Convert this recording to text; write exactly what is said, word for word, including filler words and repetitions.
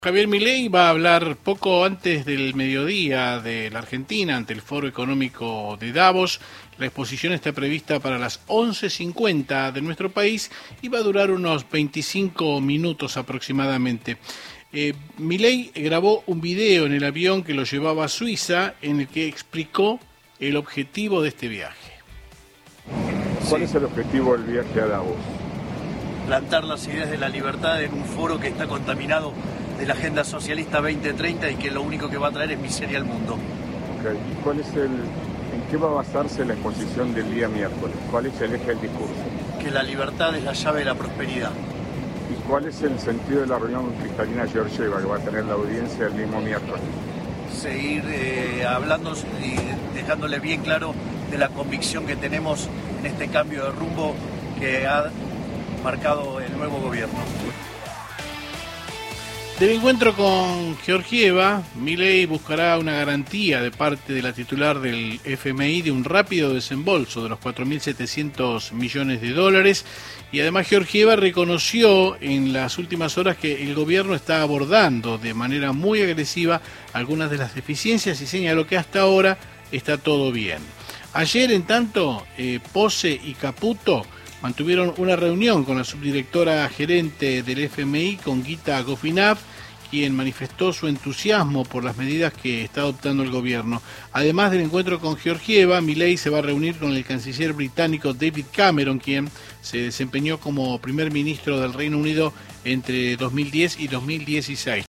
Javier Milei va a hablar poco antes del mediodía de la Argentina ante el Foro Económico de Davos. La exposición está prevista para las once cincuenta de nuestro país y va a durar unos veinticinco minutos aproximadamente. Eh, Milei grabó un video en el avión que lo llevaba a Suiza en el que explicó el objetivo de este viaje. ¿Cuál es el objetivo del viaje a Davos? Plantar las ideas de la libertad en un foro que está contaminado de la Agenda Socialista veinte treinta y que lo único que va a traer es miseria al mundo. Okay. ¿Y cuál es el, en qué va a basarse la exposición del día miércoles? ¿Cuál es el eje del discurso? Que la libertad es la llave de la prosperidad. ¿Y cuál es el sentido de la reunión con Cristalina Georgieva que va a tener la audiencia el mismo miércoles? Seguir eh, hablando y dejándole bien claro de la convicción que tenemos en este cambio de rumbo que ha marcado el nuevo gobierno. Del encuentro con Georgieva, Milei buscará una garantía de parte de la titular del F M I de un rápido desembolso de los cuatro mil setecientos millones de dólares y además Georgieva reconoció en las últimas horas que el gobierno está abordando de manera muy agresiva algunas de las deficiencias y señaló que hasta ahora está todo bien. Ayer, en tanto, eh, Pose y Caputo mantuvieron una reunión con la subdirectora gerente del F M I, con Gita Gofinav, quien manifestó su entusiasmo por las medidas que está adoptando el gobierno. Además del encuentro con Georgieva, Milei se va a reunir con el canciller británico David Cameron, quien se desempeñó como primer ministro del Reino Unido entre dos mil diez y dos mil dieciséis.